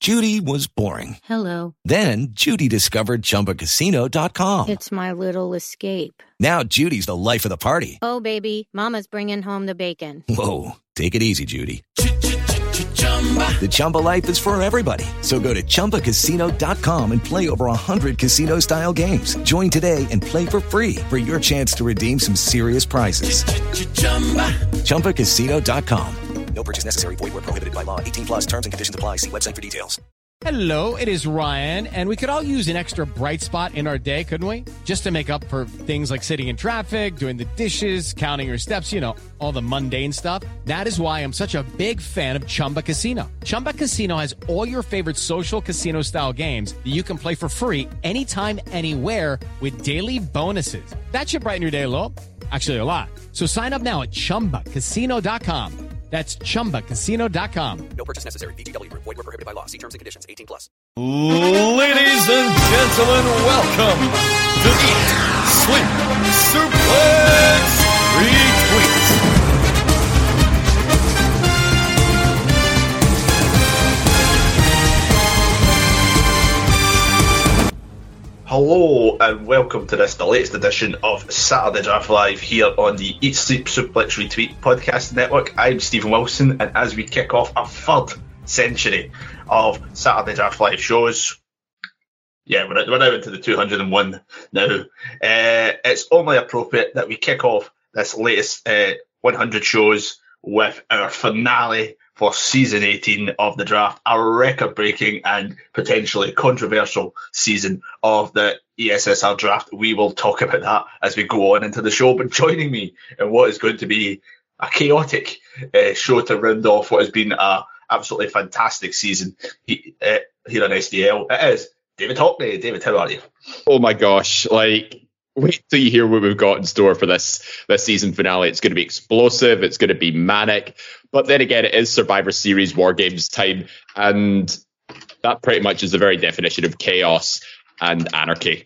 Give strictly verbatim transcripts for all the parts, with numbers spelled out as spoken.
Judy was boring. Hello. Then Judy discovered Chumba Casino dot com. It's my little escape. Now Judy's the life of the party. Oh, baby, mama's bringing home the bacon. Whoa, take it easy, Judy. The Chumba life is for everybody. So go to Chumba Casino dot com and play over one hundred casino-style games. Join today and play for free for your chance to redeem some serious prizes. Chumba Casino dot com. No purchase necessary. Void where prohibited by law. eighteen plus terms and conditions apply. See website for details. Hello, it is Ryan, and we could all use an extra bright spot in our day, couldn't we? Just to make up for things like sitting in traffic, doing the dishes, counting your steps, you know, all the mundane stuff. That is why I'm such a big fan of Chumba Casino. Chumba Casino has all your favorite social casino-style games that you can play for free anytime, anywhere with daily bonuses. That should brighten your day a little. Actually, a lot. So sign up now at Chumba Casino dot com. That's Chumba Casino dot com. No purchase necessary. V G W. Void where prohibited by law. See terms and conditions. eighteen plus. Ladies and gentlemen, welcome to Eat, Sleep, Suplex, Retweet. Hello and welcome to this, the latest edition of Saturday Draft Live here on the Eat, Sleep, Suplex, Retweet podcast network. I'm Stephen Wilson, and as we kick off a third century of Saturday Draft Live shows, yeah, we're, we're now into the two hundred and one now, uh, it's only appropriate that we kick off this latest uh, one hundred shows with our finale for season eighteen of the draft, a record-breaking and potentially controversial season of the E S S R draft. We will talk about that as we go on into the show. But joining me in what is going to be a chaotic uh, show to round off what has been a absolutely fantastic season he, uh, here on S D L, it is David Hockney. David, how are you? Oh my gosh, like, wait till you hear what we've got in store for this this season finale. It's going to be explosive. It's going to be manic. But then again, it is Survivor Series War Games time. And that pretty much is the very definition of chaos and anarchy.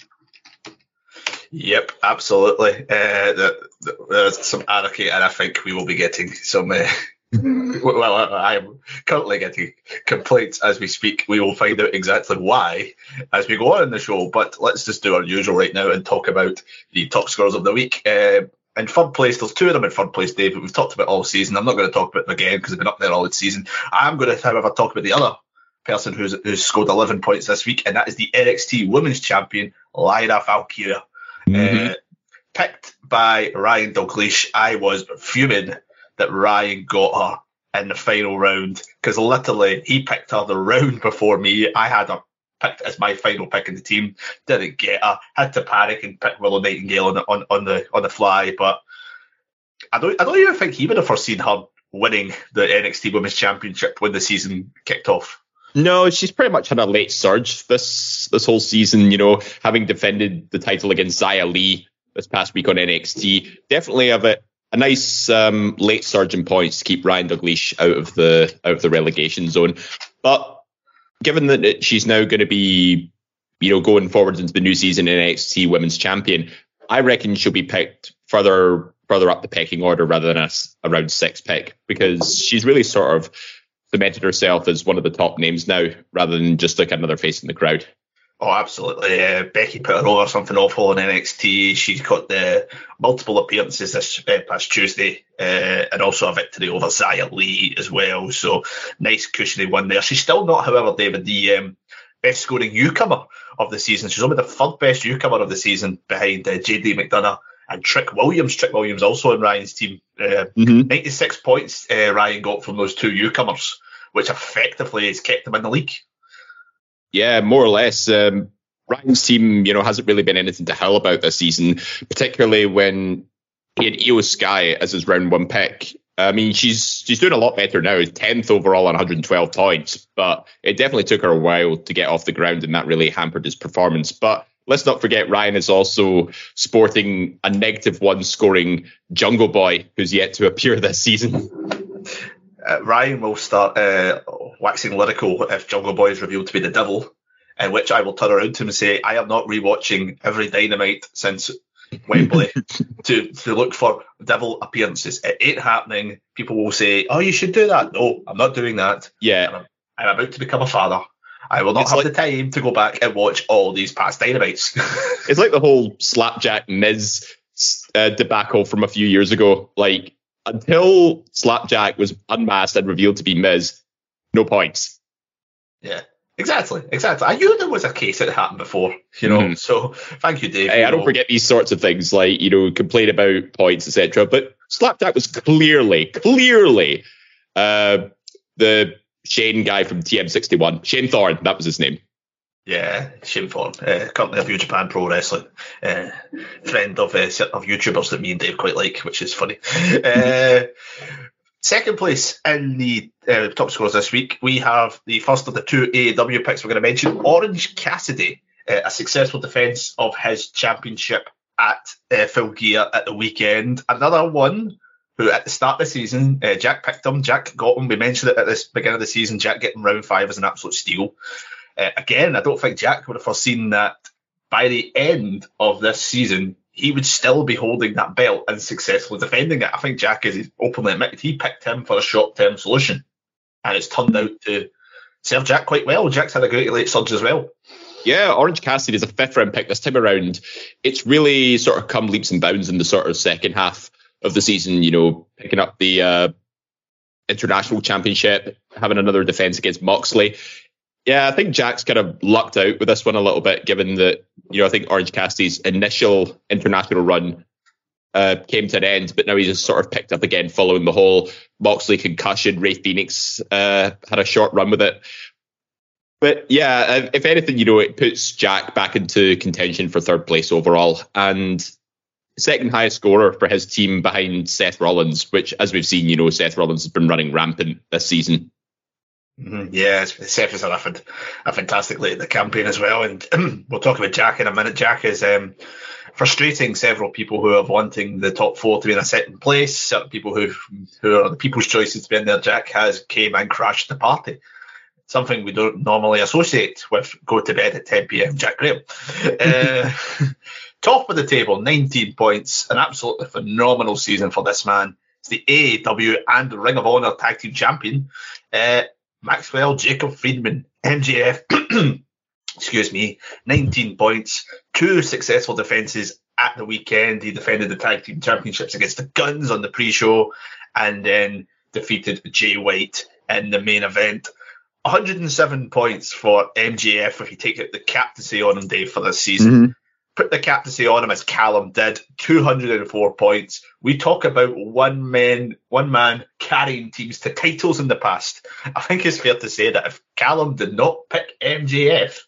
Yep, absolutely. Uh, the, the, there's some anarchy, and I think we will be getting some... Uh, well, I am currently getting complaints as we speak. We will find out exactly why as we go on in the show. But let's just do our usual right now and talk about the top scorers of the week. Uh, in third place, there's two of them in third place, David. We've talked about all season. I'm not going to talk about them again because they've been up there all season. I'm going to, however, talk about the other person who's, who's scored eleven points this week, and that is the N X T Women's Champion, Lyra Valkyria. Mm-hmm. Uh, picked by Ryan Dalglish. I was fuming that Ryan got her in the final round because literally he picked her the round before me. I had her picked as my final pick in the team, didn't get her, had to panic and pick Willow Nightingale on the on, on the on the fly. But I don't I don't even think he would have foreseen her winning the N X T Women's Championship when the season kicked off. No, she's pretty much had a late surge this this whole season, you know, having defended the title against Xia Li this past week on N X T. Definitely have it. A nice um, late surge in points to keep Ryan Dalglish out of the out of the relegation zone. But given that she's now going to be, you know, going forwards into the new season in N X T Women's Champion, I reckon she'll be picked further further up the pecking order rather than a, a round six pick, because she's really sort of cemented herself as one of the top names now rather than just like another face in the crowd. Oh, absolutely. Uh, Becky put her over something awful in N X T. She's got the multiple appearances this uh, past Tuesday uh, and also a victory over Xia Li as well. So nice cushiony one there. She's still not, however, David, the um, best scoring newcomer of the season. She's only the third best newcomer of the season behind uh, J D McDonough and Trick Williams. Trick Williams also in Ryan's team. Uh, mm-hmm. ninety-six points uh, Ryan got from those two newcomers, which effectively has kept him in the league. Yeah, more or less. Um, Ryan's team, you know, hasn't really been anything to howl about this season, particularly when he had Io Sky as his round one pick. I mean, she's she's doing a lot better now, tenth overall on one hundred twelve points, but it definitely took her a while to get off the ground, and that really hampered his performance. But let's not forget, Ryan is also sporting a negative one scoring Jungle Boy, who's yet to appear this season. Uh, Ryan will start uh, waxing lyrical if Jungle Boy is revealed to be the devil, in which I will turn around to him and say, I am not rewatching every Dynamite since Wembley to, to look for devil appearances. It ain't happening. People will say, oh, you should do that. No, I'm not doing that. Yeah. I'm, I'm about to become a father. I will not It's have like- the time to go back and watch all these past Dynamites. It's like the whole Slapjack Miz uh, debacle from a few years ago. Like, until Slapjack was unmasked and revealed to be Miz, no points. Yeah, exactly, exactly. I knew there was a case that happened before, you know. Mhm. So thank you, Dave. Hey, you I don't know. forget these sorts of things, like, you know, complain about points, et cetera. But Slapjack was clearly, clearly uh, the Shane guy from T M sixty-one. Shane Thorne, that was his name. Yeah, Shane Thorne, uh, currently of New Japan Pro Wrestling, uh, friend of uh, certain of YouTubers that me and Dave quite like, which is funny. uh, second place in the uh, top scores this week, we have the first of the two A E W picks we're going to mention, Orange Cassidy, uh, a successful defence of his championship at uh, Full Gear at the weekend. Another one who at the start of the season, uh, Jack picked him, Jack got him. We mentioned it at the beginning of the season, Jack getting round five is an absolute steal. Uh, again, I don't think Jack would have foreseen that by the end of this season, he would still be holding that belt and successfully defending it. I think Jack is openly admitted he picked him for a short-term solution, and it's turned out to serve Jack quite well. Jack's had a great late surge as well. Yeah, Orange Cassidy is a fifth round pick this time around. It's really sort of come leaps and bounds in the sort of second half of the season, you know, picking up the uh, international championship, having another defense against Moxley. Yeah, I think Jack's kind of lucked out with this one a little bit, given that, you know, I think Orange Cassidy's initial international run uh, came to an end, but now he's just sort of picked up again following the whole Moxley concussion. Ray Phoenix uh, had a short run with it. But yeah, if anything, you know, it puts Jack back into contention for third place overall, and second highest scorer for his team behind Seth Rollins, which, as we've seen, you know, Seth Rollins has been running rampant this season. Mm-hmm. Yeah, Seth has had a, a fantastic late in the campaign as well, and we'll talk about Jack in a minute. Jack is um, frustrating several people who are wanting the top four to be in a second place. Certain people who who are the people's choices to be in there. Jack has came and crashed the party. Something we don't normally associate with go to bed at ten p.m. Jack Graham. uh, top of the table, nineteen points, an absolutely phenomenal season for this man. It's the A E W and Ring of Honor Tag Team Champion. Uh, Maxwell Jacob Friedman, M J F, excuse me, nineteen points, two successful defences at the weekend. He defended the Tag Team Championships against the Guns on the pre-show and then defeated Jay White in the main event. one hundred seven points for M J F if you take the captaincy on him, Dave, for this season. Mm-hmm. Put the captaincy on him as Callum did, two hundred four points. We talk about one man, one man carrying teams to titles in the past. I think it's fair to say that if Callum did not pick M J F,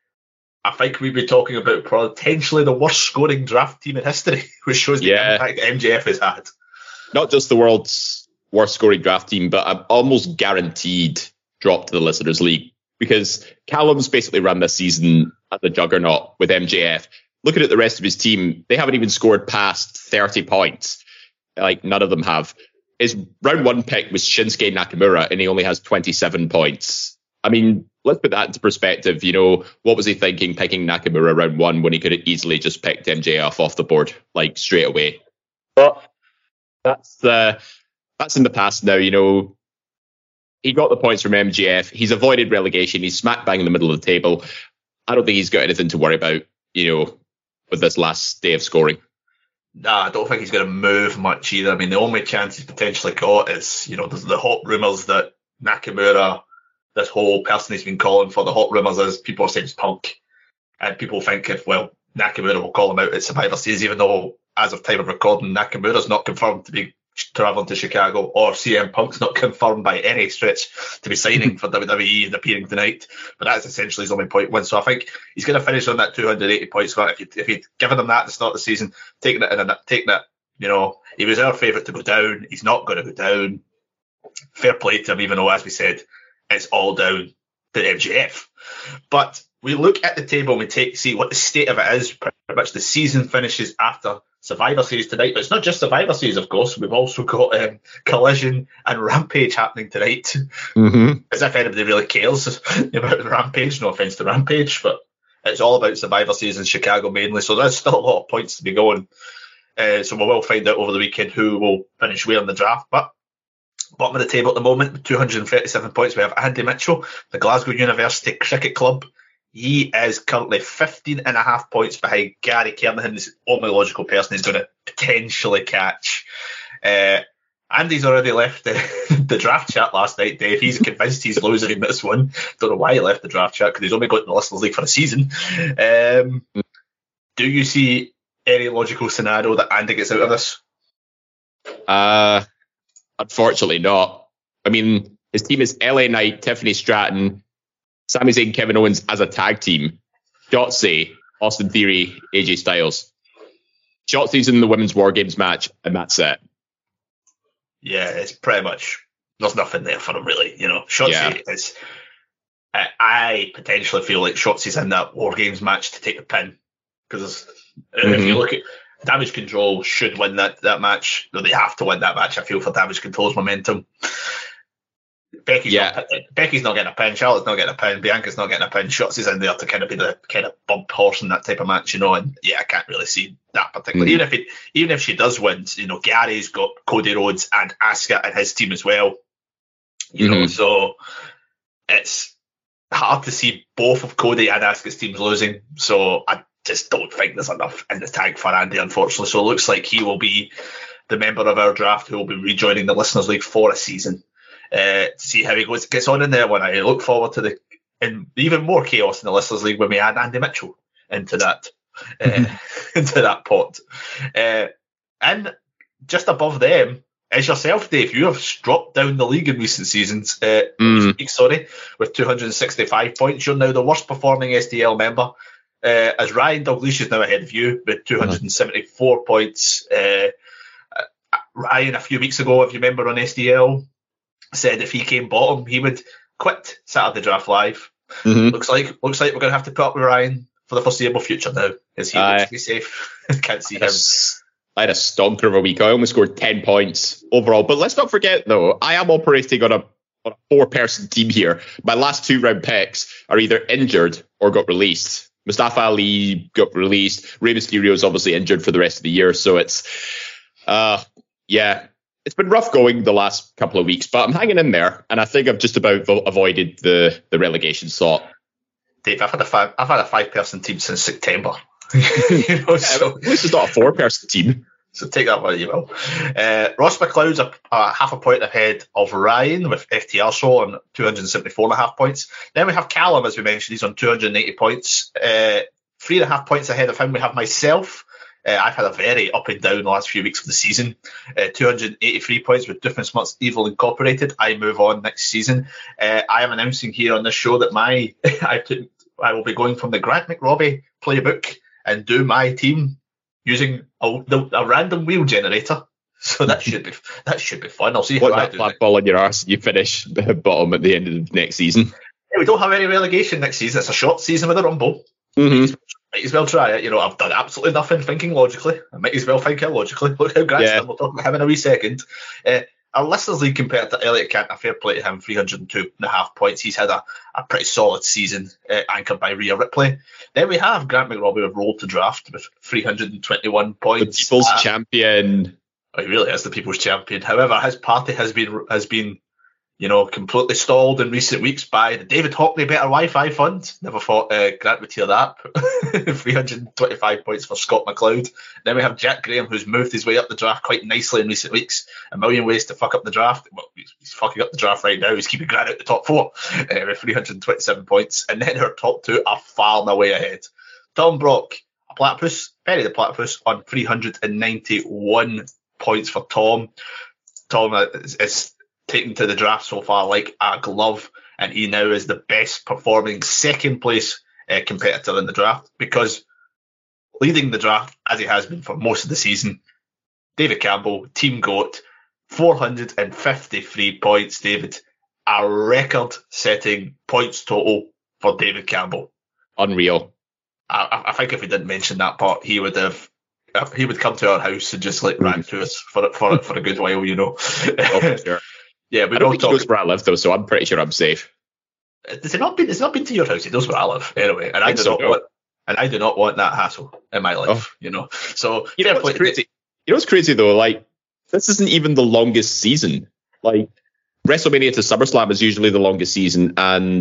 I think we'd be talking about potentially the worst scoring draft team in history, which shows the yeah. impact M J F has had. Not just the world's worst scoring draft team, but I'm almost guaranteed drop to the Listeners League, because Callum's basically run this season as a juggernaut with M J F. Looking at the rest of his team, they haven't even scored past thirty points. Like, none of them have. His round one pick was Shinsuke Nakamura, and he only has twenty-seven points. I mean, let's put that into perspective. You know, what was he thinking picking Nakamura round one when he could have easily just picked M J F off the board, like, straight away? But that's uh, that's in the past now, you know. He got the points from M J F. He's avoided relegation. He's smack bang in the middle of the table. I don't think he's got anything to worry about, you know, with this last day of scoring. Nah, I don't think he's going to move much either. I mean, the only chance he's potentially got is, you know, there's the hot rumours that Nakamura, this whole person he's been calling for, the hot rumours is people are saying it's Punk. And people think if, well, Nakamura will call him out at Survivor Series, even though, as of time of recording, Nakamura's not confirmed to be travelling to Chicago, or C M Punk's not confirmed by any stretch to be signing for W W E and appearing tonight. But that's essentially his only point win. So I think he's going to finish on that two hundred eighty points. If you if you'd given him that at the start of the season, taking it and taking it, you know, he was our favourite to go down. He's not going to go down. Fair play to him, even though, as we said, it's all down to M J F. But we look at the table and we take see what the state of it is. Pretty much the season finishes after Survivor Series tonight, but it's not just Survivor Series, of course. We've also got um, Collision and Rampage happening tonight. Mm-hmm. As if anybody really cares about Rampage. No offense to Rampage, but it's all about Survivor Series in Chicago mainly. So there's still a lot of points to be going. Uh, so we will find out over the weekend who will finish where in the draft. But Bottom of the table at the moment with two hundred thirty-seven points. We have Andy Mitchell, the Glasgow University Cricket Club. He is currently fifteen and a half points behind Gary Kernahan, the only logical person he's going to potentially catch. Uh, Andy's already left the, the draft chat last night, Dave. He's convinced he's losing in this one. Don't know why he left the draft chat, because he's only got in the Listeners League for a season. Um, do you see any logical scenario that Andy gets out of this? Uh, unfortunately not. I mean, his team is L A Knight, Tiffany Stratton, Sami Zayn, Kevin Owens as a tag team, Shotzi, Austin Theory, A J Styles. Shotzi's in the Women's War Games match, and that's it. Yeah, it's pretty much, there's nothing there for him, really. You know, Shotzi yeah. is, I, I potentially feel like Shotzi's in that War Games match to take the pin. Because mm-hmm. if you look at Damage Control, should win that, that match. No, they have to win that match, I feel, for Damage Control's momentum. Becky's, yeah. not, Becky's not getting a pin, Charlotte's not getting a pin, Bianca's not getting a pin, Shotzi's in there to kind of be the kind of bump horse in that type of match, you know, and yeah, I can't really see that particularly. Mm-hmm. Even if it, even if she does win, you know, Gary's got Cody Rhodes and Asuka and his team as well, you mm-hmm. know, so it's hard to see both of Cody and Asuka's teams losing, so I just don't think there's enough in the tank for Andy, unfortunately, so it looks like he will be the member of our draft who will be rejoining the Listeners League for a season. Uh, to see how he goes, gets on in there when I look forward to the in even more chaos in the Listeners League when we add Andy Mitchell into that uh, into that pot. Uh, and just above them is yourself, Dave. You have dropped down the league in recent seasons. Uh, mm. week, sorry, with two hundred sixty-five points. You're now the worst performing S D L member. Uh, as Ryan Dalglish is now ahead of you with two hundred seventy-four mm. points. Uh, Ryan, a few weeks ago, if you remember on S D L, said if he came bottom, he would quit Saturday Draft Live. Mm-hmm. Looks like looks like we're going to have to put up with Ryan for the foreseeable future now, as he looks to be safe. Can't see him. I had a stonker of a week. I almost scored ten points overall. But let's not forget, though, I am operating on a, on a four-person team here. My last two round picks are either injured or got released. Mustafa Ali got released. Rey Mysterio is obviously injured for the rest of the year. So it's, uh, yeah. It's been rough going the last couple of weeks, but I'm hanging in there, and I think I've just about vo- avoided the, the relegation slot. Dave, I've had a five I've had a five person team since September. you know, so, at least it's not a four person team. So take that where you will. Uh, Ross McLeod's a, a half a point ahead of Ryan with F T R Show on two hundred seventy-four and a half points. Then we have Callum, as we mentioned, he's on two hundred eighty points. Uh, three and a half points ahead of him. We have myself. Uh, I've had a very up and down the last few weeks of the season. Uh, two hundred eighty-three points with Different Smuts Evil Incorporated. I move on next season. Uh, I am announcing here on this show that my I, took, I will be going from the Grant McRobbie playbook and do my team using a, the, a random wheel generator. So that should be that should be fun. I'll see what how that flat ball in your arse and you finish the bottom at the end of the next season. Yeah, we don't have any relegation next season. It's a short season with a rumble. Mm-hmm. Might as well try it. You know, I've done absolutely nothing thinking logically. I might as well think logically. Look how Grant's yeah. done. We'll talk about him in a wee second. Uh, our Listeners League compared to Elliot Cantona, fair play to him, three hundred two and a half points. He's had a, a pretty solid season, uh, anchored by Rhea Ripley. Then we have Grant McRobbie with Roll to Draft with three hundred twenty-one points. The People's uh, Champion. Oh, he really is the People's Champion. However, his party has been has been you know, completely stalled in recent weeks by the David Hockney Better Wi-Fi Fund. Never thought uh, Grant would hear that. three hundred twenty-five points for Scott McLeod. Then we have Jack Graham, who's moved his way up the draft quite nicely in recent weeks. A million ways to fuck up the draft. Well, he's, he's fucking up the draft right now. He's keeping Grant out the top four uh, with three hundred twenty-seven points. And then our top two are far and away ahead. Tom Brock, a platypus, Perry the platypus, on three hundred ninety-one points for Tom. Tom is... is taken to the draft so far like a glove, and he now is the best performing second place uh, competitor in the draft, because leading the draft, as he has been for most of the season, David Campbell, Team GOAT, four hundred fifty-three points, David. A record-setting points total for David Campbell. Unreal. I, I think if we didn't mention that part, he would have he would come to our house and just like rant to us for for for a good while, you know. Oh, for sure. Yeah, we I don't think talk... he knows where I live though, so I'm pretty sure I'm safe. Has it not been? It's not been to your house. He knows where I live anyway, and I, I do so, not no. want. And I do not want that hassle in my life. Oh. You know. So you know what's crazy? You know what's crazy though? Like, this isn't even the longest season Like, WrestleMania to SummerSlam is usually the longest season, and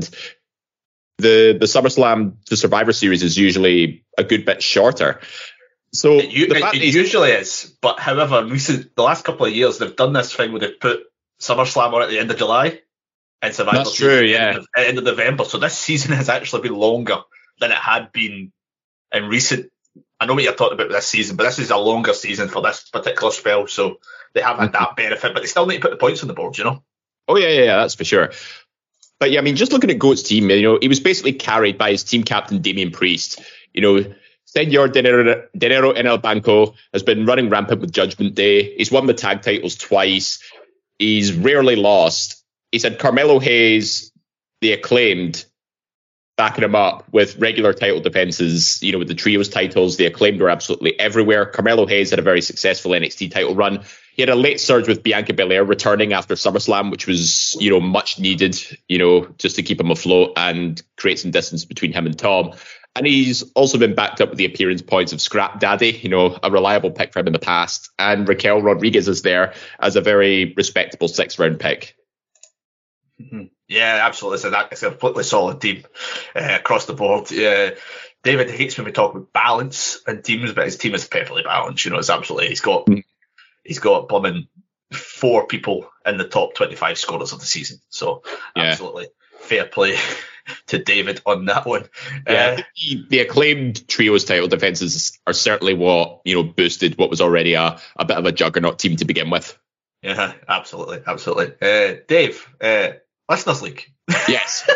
the the SummerSlam to Survivor Series is usually a good bit shorter. So it, you, it, it usually is, but however, in recent the last couple of years they've done this thing where they've put SummerSlam on at the end of July and Survivor That's Series true, at the yeah. end of, end of November. So this season has actually been longer than it had been in recent. I know what you're talking about with this season, but this is a longer season for this particular spell, so they have had that benefit, but they still need to put the points on the board, you know? Oh, yeah, yeah, yeah, that's for sure. But yeah, I mean, just looking at Goat's team, you know, he was basically carried by his team captain, Damian Priest. You know, Senor Dinero, Dinero en el Banco has been running rampant with Judgment Day. He's won the tag titles twice. He's rarely lost. He's had Carmelo Hayes, the Acclaimed, backing him up with regular title defenses. You know, with the trios titles, the Acclaimed were absolutely everywhere. Carmelo Hayes had a very successful N X T title run. He had a late surge with Bianca Belair returning after SummerSlam, which was, you know, much needed, you know, just to keep him afloat and create some distance between him and Tom. And he's also been backed up with the appearance points of Scrap Daddy, you know, a reliable pick for him in the past. And Raquel Rodriguez is there as a very respectable sixth round pick. Mm-hmm. Yeah, absolutely. It's a, it's a completely solid team uh, across the board. Yeah. David hates when we talk about balance and teams, but his team is perfectly balanced. You know, it's absolutely, he's got, mm. he's got plumbing four people in the top twenty-five scorers of the season. So yeah. Absolutely fair play to David on that one. Yeah, uh, the, the Acclaimed trios title defenses are certainly what, you know, boosted what was already a, a bit of a juggernaut team to begin with. Yeah, absolutely, absolutely. Uh, Dave, uh, Listeners League. Yes.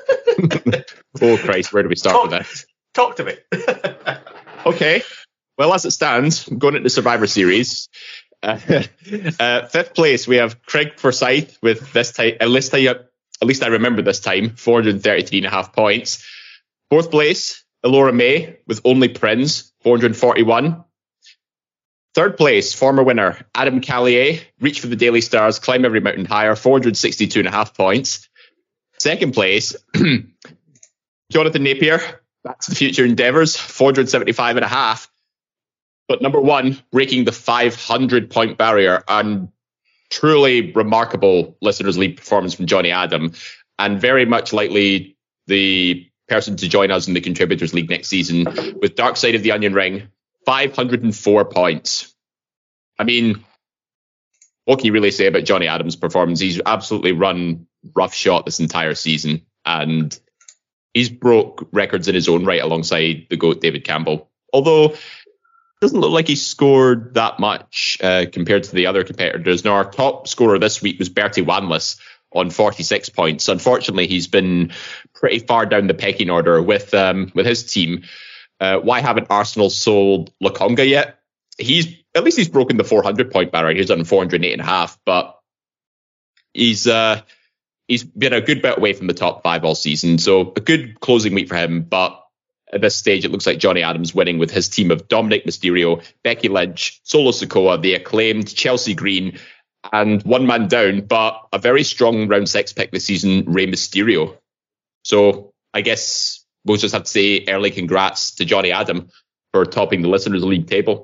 Oh Christ, where do we start talk, with this? Talk to me. Okay. Well, as it stands, going into Survivor Series, uh, uh, fifth place we have Craig Forsyth with this time. At least I, at least I remember this time, four hundred thirty-three and a half points. Fourth place, Elora May with Only Prince, four hundred forty-one. Third place, former winner Adam Callier, Reach for the Daily Stars, Climb Every Mountain Higher, four hundred sixty-two and a half points. Second place, Jonathan Napier, Back to the Future Endeavours, four hundred seventy-five and a half. But number one, breaking the five hundred point barrier, and truly remarkable Listeners League performance from Johnny Adam, and very much likely the person to join us in the Contributors League next season with Dark Side of the Onion Ring, five hundred four points. I mean, what can you really say about Johnny Adams' performance? He's absolutely run roughshod this entire season, and he's broke records in his own right alongside the GOAT David Campbell. Although it doesn't look like he scored that much uh, compared to the other competitors. Now, our top scorer this week was Bertie Wanless on forty-six points. Unfortunately, he's been pretty far down the pecking order with um, with his team. Uh, why haven't Arsenal sold Lukonga yet? He's at least he's broken the four hundred point barrier. He's done four hundred eight and a half, but he's uh, he's been a good bit away from the top five all season. So a good closing week for him. But at this stage, it looks like Johnny Adams winning with his team of Dominic Mysterio, Becky Lynch, Solo Sikoa, the Acclaimed, Chelsea Green, and one man down, but a very strong round six pick this season, Rey Mysterio. So I guess we'll just have to say early congrats to Johnny Adam for topping the Listeners League table.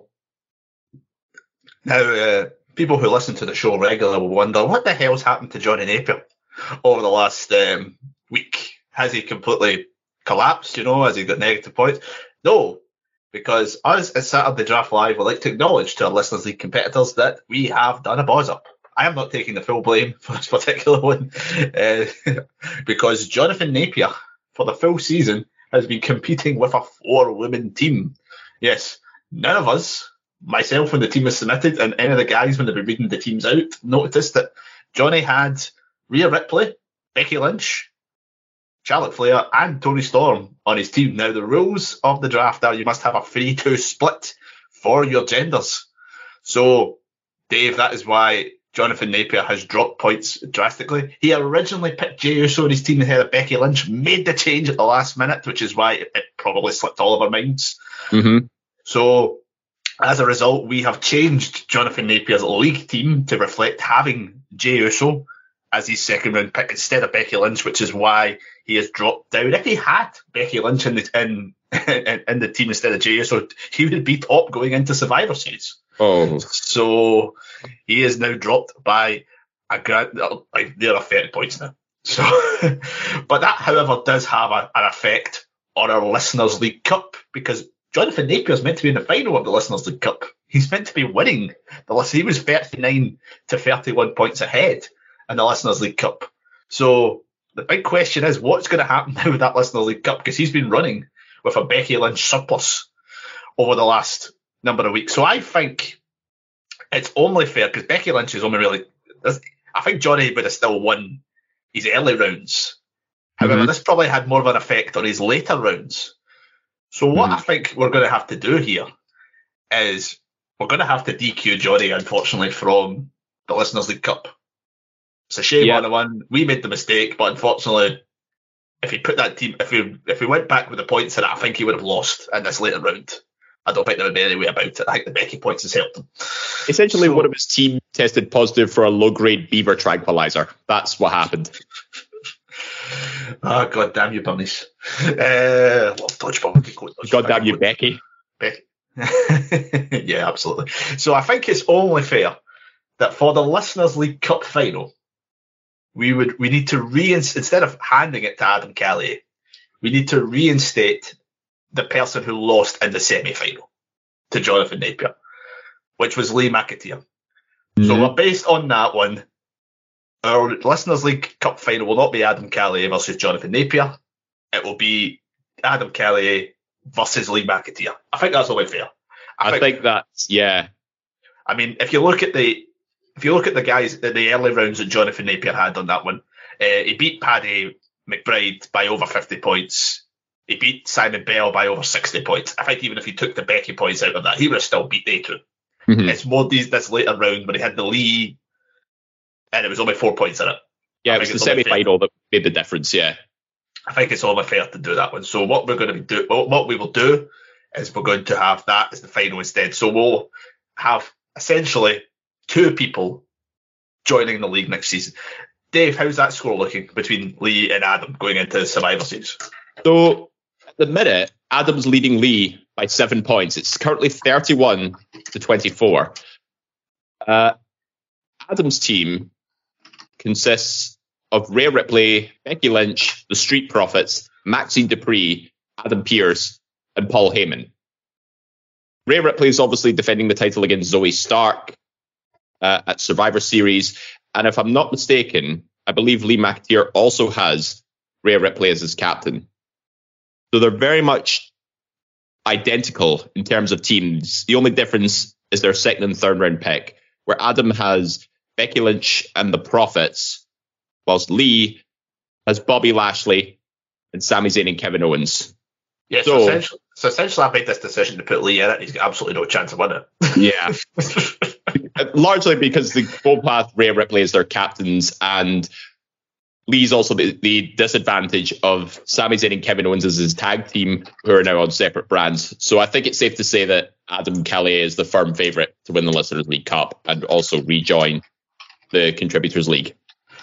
Now, uh, people who listen to the show regularly will wonder, what the hell's happened to Johnny Napier over the last um, week? Has he completely collapsed, you know? Has he got negative points? No, because us at Saturday Draft Live would like to acknowledge to our Listeners League competitors that we have done a boss up. I am not taking the full blame for this particular one, uh, because Jonathan Napier, for the full season, has been competing with a four-woman team. Yes, none of us, myself when the team was submitted, and any of the guys when they were reading the teams out, noticed that Johnny had Rhea Ripley, Becky Lynch, Charlotte Flair, and Toni Storm on his team. Now, the rules of the draft are you must have a three two split for your genders. So, Dave, that is why Jonathan Napier has dropped points drastically. He originally picked Jey Uso on his team ahead of Becky Lynch, made the change at the last minute, which is why it probably slipped all of our minds. Mm-hmm. So, as a result, we have changed Jonathan Napier's league team to reflect having Jey Uso as his second round pick instead of Becky Lynch, which is why he has dropped down. If he had Becky Lynch in the in, in, in the team instead of Jey Uso, he would be top going into Survivor Series. Oh. So he is now dropped by I grant, like, they're thirty points now. So, but that, however, does have a, an effect on our Listeners' League Cup, because Jonathan Napier's meant to be in the final of the Listeners' League Cup. He's meant to be winning the list. He was thirty-nine to thirty-one points ahead in the Listeners' League Cup. So the big question is, what's going to happen now with that Listeners' League Cup? Because he's been running with a Becky Lynch surplus over the last number of weeks. So I think it's only fair, because Becky Lynch is only really... I think Johnny would have still won his early rounds. However, mm-hmm. this probably had more of an effect on his later rounds. So what mm-hmm. I think we're going to have to do here is we're going to have to D Q Johnny, unfortunately, from the Listeners' League Cup. It's a shame yeah. on the one. We made the mistake, but unfortunately, if he put that team, if we if we went back with the points in it, I think he would have lost in this later round. I don't think there would be any way about it. I think the Becky points has helped him. Essentially, so, one of his team tested positive for a low-grade beaver tranquilizer. That's what happened. Oh, God damn you, bunnies. Uh, love dodgeball. God damn you, Becky. Becky. Yeah, absolutely. So I think it's only fair that for the Listeners' League Cup final, we would we need to reinstate, instead of handing it to Adam Callier, we need to reinstate the person who lost in the semi-final to Jonathan Napier, which was Lee McAteer. Mm-hmm. So we're based on that one. Our Listeners' League Cup final will not be Adam Callier versus Jonathan Napier. It will be Adam Callier versus Lee McAteer. I think that's only fair. I, I think, think that's, yeah. I mean, if you look at the if you look at the guys, the, the early rounds that Jonathan Napier had on that one, uh, he beat Paddy McBride by over fifty points. He beat Simon Bell by over sixty points. I think even if he took the Becky points out of that, he would have still beat they two. Mm-hmm. It's more these this later round when he had the Lee, and it was only four points in it. Yeah, it was the semi-final that made the difference, yeah. I think it's only fair to do that one. So what we're going to be do, what we will do is we're going to have that as the final instead. So we'll have essentially two people joining the league next season. Dave, how's that score looking between Lee and Adam going into the Survivor Series? So at the minute, Adam's leading Lee by seven points. It's currently thirty-one to twenty-four. Uh, Adam's team consists of Rhea Ripley, Becky Lynch, the Street Profits, Maxine Dupree, Adam Pearce, and Paul Heyman. Rhea Ripley is obviously defending the title against Zoe Stark uh, at Survivor Series. And if I'm not mistaken, I believe Lee McAteer also has Rhea Ripley as his captain. So they're very much identical in terms of teams. The only difference is their second and third round pick, where Adam has Becky Lynch and the Profits, whilst Lee has Bobby Lashley and Sami Zayn and Kevin Owens. Yeah, so, so, essentially, so essentially I made this decision to put Lee in it. He's got absolutely no chance of winning. Yeah. Largely because the both have Rhea Ripley as their captains, and Lee's also the, the disadvantage of Sami Zayn and Kevin Owens as his tag team, who are now on separate brands. So I think it's safe to say that Adam Callier is the firm favourite to win the Listeners' League Cup and also rejoin the Contributors League.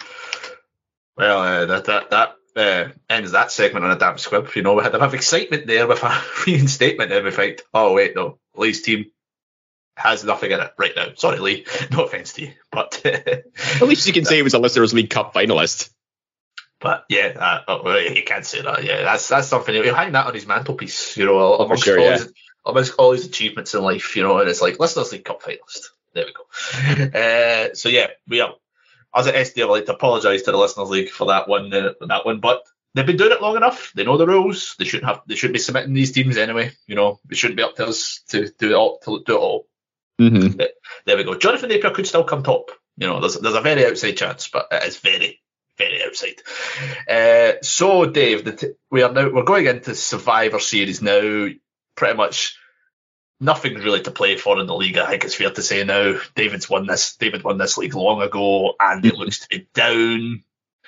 Well, uh, that that that uh, ends that segment on a damn squib. You know, we had enough excitement there with a reinstatement and everything. Oh wait, no, Lee's team has nothing in it right now. Sorry, Lee. No offence to you, but at least you can say he was a Listeners' League Cup finalist. But yeah, uh, oh, you can't say that. Yeah, that's that's something. He'll hang that on his mantelpiece. You know, amongst, sure, all, yeah. his, amongst all his achievements in life. You know, and it's like Listeners' League Cup finalist. There we go. uh, so yeah, we are. As an S D, I would like to apologise to the Listeners' League for that one. Uh, that one, but they've been doing it long enough. They know the rules. They shouldn't have. They should be submitting these teams anyway. You know, it shouldn't be up to us to do it all. To do it all. Mm-hmm. There we go. Jonathan Napier could still come top. You know, there's there's a very outside chance, but it is very, very outside. Uh, so, Dave, the t- we are now we're going into Survivor Series now. Pretty much nothing really to play for in the league. I think it's fair to say now. David's won this. David won this league long ago, and it looks to be down.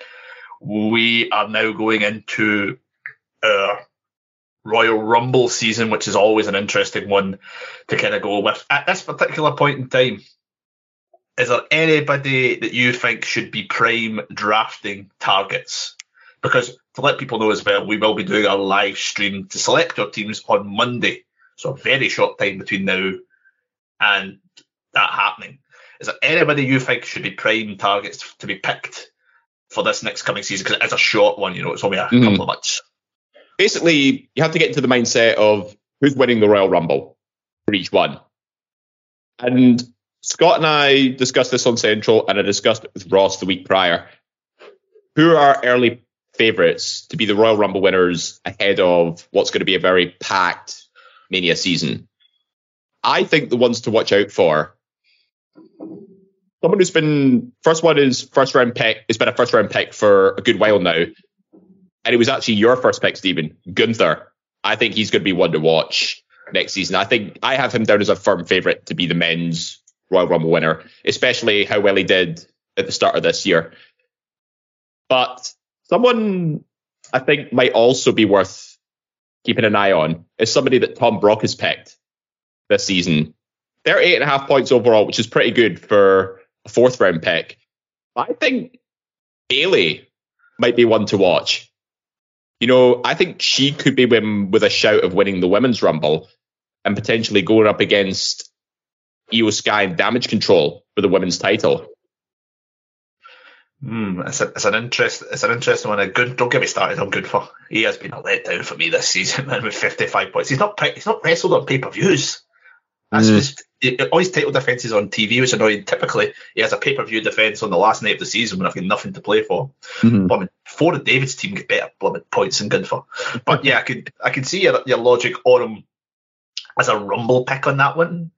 We are now going into our Royal Rumble season, which is always an interesting one to kind of go with. At this particular point in time, is there anybody that you think should be prime drafting targets? Because to let people know as well, we will be doing our live stream to select our teams on Monday. So a very short time between now and that happening. is there anybody you think should be prime targets to be picked for this next coming season? Because it's a short one, you know, it's only a mm-hmm. couple of months. Basically, you have to get into the mindset of who's winning the Royal Rumble for each one. And Scott and I discussed this on Central, and I discussed it with Ross the week prior. Who are our early favourites to be the Royal Rumble winners ahead of what's going to be a very packed Mania season? I think the ones to watch out for, someone who's been, first one is first round pick, has been a first round pick for a good while now. And it was actually your first pick, Stephen, Gunther. I think he's going to be one to watch next season. I think I have him down as a firm favourite to be the men's Royal Rumble winner, especially how well he did at the start of this year. But someone I think might also be worth keeping an eye on is somebody that Tom Brock has picked this season. They're eight and a half points overall, which is pretty good for a fourth round pick. But I think Bayley might be one to watch. You know, I think she could be with, with a shout of winning the Women's Rumble and potentially going up against Io Sky and Damage Control for the women's title. Hmm, it's, a, it's an interest. It's an interesting one. Good. Don't get me started on Gunther. He has been a letdown for me this season, man. With fifty-five points, he's not. He's not wrestled on pay-per-views. That's mm. just it, all his title defenses on T V, which is annoying. Typically, he has a pay-per-view defense on the last night of the season when I've got nothing to play for. Mm-hmm. But I mean, four of David's team get better blooming points than Gunther. But yeah, I could I could see your, your logic on him as a Rumble pick on that one.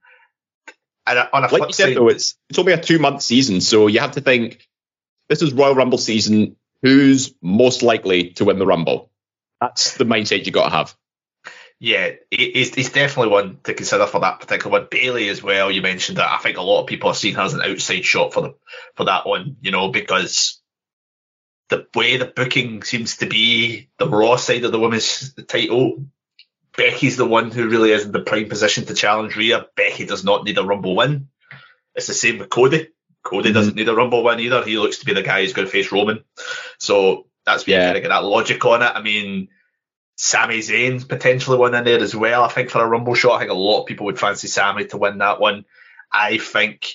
And on a like you said, side, though, it's it's only a two-month season, so you have to think. This is Royal Rumble season. Who's most likely to win the Rumble? That's the mindset you got to have. Yeah, he's, he's definitely one to consider for that particular one. Bayley as well. You mentioned that. I think a lot of people are seeing her as an outside shot for the for that one. You know, because the way the booking seems to be, the Raw side of the women's title, Becky's the one who really is in the prime position to challenge Rhea. Becky does not need a Rumble win. It's the same with Cody. Cody doesn't need a Rumble win either. He looks to be the guy who's going to face Roman. So that's where yeah. you kind of get that logic on it. I mean, Sami Zayn's potentially one in there as well. I think for a Rumble shot, I think a lot of people would fancy Sami to win that one. I think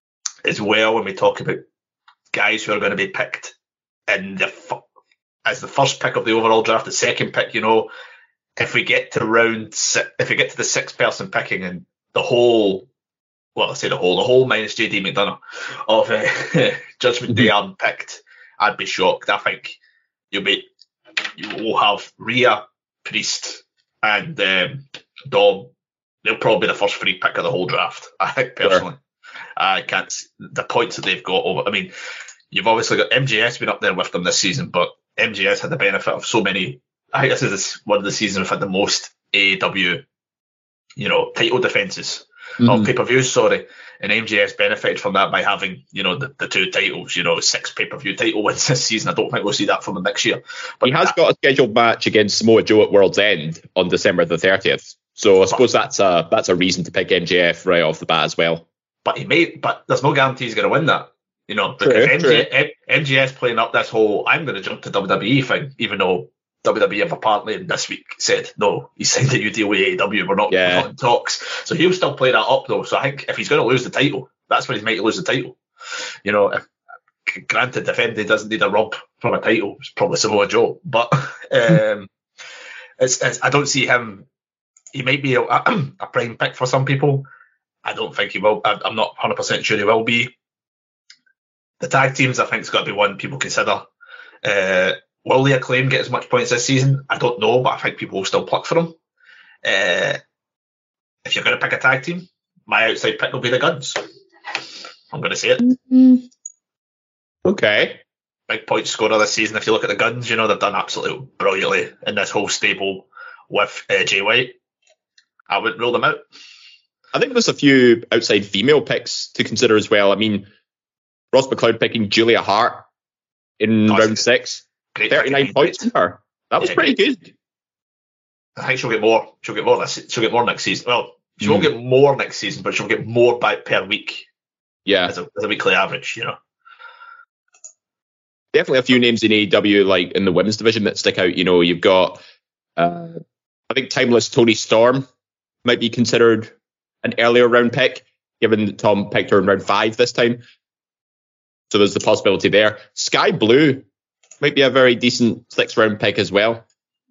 as well, when we talk about guys who are going to be picked in the as the first pick of the overall draft, the second pick, you know, if we get to round six, if we get to the six person picking and the whole Well, I say the whole, the whole minus J D McDonough of uh, Judgment Day aren't picked, I'd be shocked. I think you'll be, you will have Rhea, Priest, and um, Dom. They'll probably be the first free pick of the whole draft. I think personally, sure. I can't the points that they've got over. I mean, you've obviously got M J S been up there with them this season, but M J S had the benefit of so many. I think this is one of the seasons we've had the most A E W, you know, title defenses. Mm-hmm. Of pay-per-views, sorry, and M J S benefited from that by having, you know, the, the two titles, you know, six pay-per-view title wins this season. I don't think we'll see that from him next year. But he has that, got a scheduled match against Samoa Joe at World's End on December the thirtieth. So I suppose but, that's a that's a reason to pick M J F right off the bat as well. But he may, but there's no guarantee he's going to win that, you know, because true, M J, M, M J S playing up this whole I'm going to jump to W W E thing, even though W W E have apparently this week said, no, he signed a new deal with A E W, we're not, yeah. we're not in talks. So he'll still play that up though. So I think if he's going to lose the title, that's when he's might lose the title. You know, if, granted, defending doesn't need a rub from a title, it's probably Samoa Joe. But um, it's, it's, I don't see him, he might be a, a prime pick for some people. I don't think he will. I'm not one hundred percent sure he will be. The tag teams, I think, has got to be one people consider. Uh, Will the Acclaim get as much points this season? I don't know, but I think people will still pluck for them. Uh, if you're going to pick a tag team, my outside pick will be the Guns. I'm going to say it. Mm-hmm. Okay. Big point scorer this season. If you look at the Guns, you know, they've done absolutely brilliantly in this whole stable with uh, Jay White. I wouldn't rule them out. I think there's a few outside female picks to consider as well. I mean, Ross McLeod picking Julia Hart in That's round six. Great thirty-nine points for her. That was yeah, pretty great. good. I think she'll get more. She'll get more this. She'll get more next season. Well, she mm. won't get more next season, but she'll get more by per week. Yeah, as a, as a weekly average, you know. Definitely a few names in A E W, like in the women's division, that stick out. You know, you've got, uh, I think, Timeless Tony Storm might be considered an earlier round pick. given that Tom picked her in round five this time. So there's the possibility there. Sky Blue might be a very decent sixth round pick as well.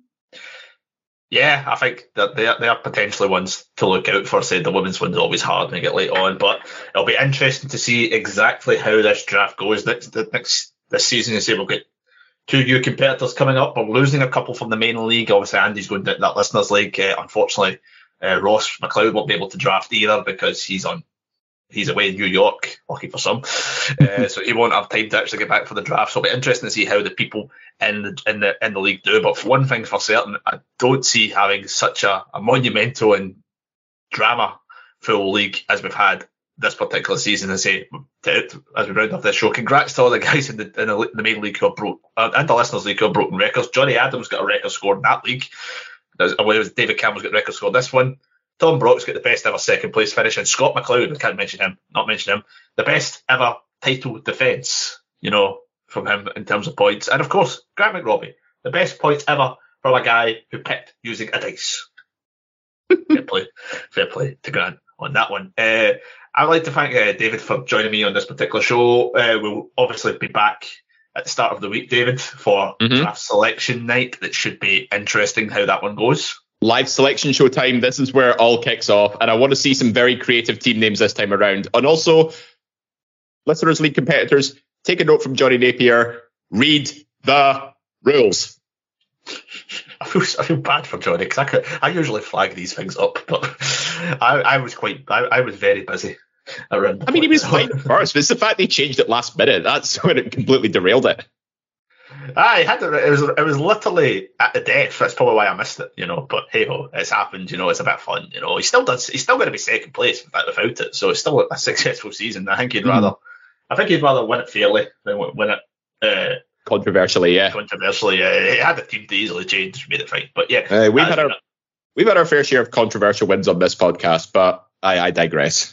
Yeah, I think that they are, they are potentially ones to look out for. Say the women's one's always hard when you get late on, but it'll be interesting to see exactly how this draft goes next the next this season. You say we'll get two new competitors coming up. We're losing a couple from the main league. Obviously, Andy's going to that listeners league. Uh, unfortunately, uh, Ross McLeod won't be able to draft either because he's on. He's away in New York, lucky for some, uh, so he won't have time to actually get back for the draft. So it'll be interesting to see how the people in the in the in the league do. But for one thing for certain, I don't see having such a, a monumental and drama-full league as we've had this particular season. And say to, as we round off this show, congrats to all the guys in the in the, the main league who have broke uh, and the listeners league who have broken records. Johnny Adams got a record score in that league. Well, it was David Campbell's got a record score in this one. Tom Brock's got the best ever second place finish, and Scott McLeod, I can't mention him, not mention him, the best ever title defence, you know, from him in terms of points. And of course, Grant McRobbie, the best points ever from a guy who picked using a dice. Fair play, fair play to Grant on that one. Uh, I'd like to thank uh, David for joining me on this particular show. Uh, we'll obviously be back at the start of the week, David, for mm-hmm. draft selection night. That should be interesting how that one goes. Live selection show time. This is where it all kicks off. And I want to see some very creative team names this time around. And also, listeners, league competitors, take a note from Johnny Napier. Read the rules. I feel, I feel bad for Johnny because I, could, I usually flag these things up, but I, I was quite, I, I was very busy around. I mean, he was fine first, but it's the fact they changed it last minute. That's when it completely derailed it. I had to, it was it was literally at the death. That's probably why I missed it, you know. But hey ho, it's happened. You know, it's a bit of fun. You know, he still does. He's still going to be second place without it. So it's still a successful season. I think he'd rather. Mm. I think he'd rather win it fairly than win it uh, controversially. Yeah, controversially. Uh, he had the team to easily change, made it fine. But yeah, uh, we've had our we've had our fair share of controversial wins on this podcast. But I, I digress.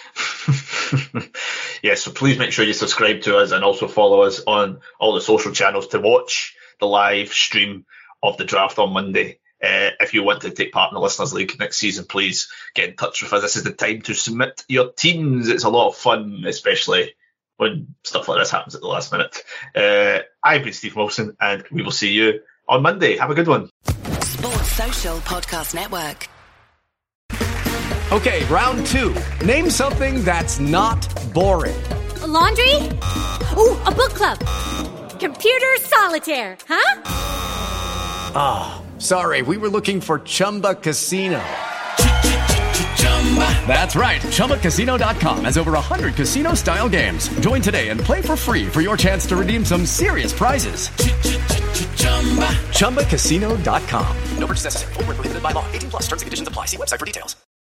Yes, so please make sure you subscribe to us and also follow us on all the social channels to watch the live stream of the draft on Monday. Uh, if you want to take part in the Listeners League next season, please get in touch with us. This is the time to submit your teams. It's a lot of fun, especially when stuff like this happens at the last minute. Uh, I've been Steve Wilson, and we will see you on Monday. Have a good one. Sports Social Podcast Network. Okay, round two. Name something that's not boring. A laundry? Ooh, a book club. Computer solitaire, huh? Ah, oh, sorry, we were looking for Chumba Casino. That's right, Chumba Casino dot com has over one hundred casino-style games. Join today and play for free for your chance to redeem some serious prizes. Chumba Casino dot com. No purchase necessary. Void where prohibited by law. eighteen plus terms and conditions apply. See website for details.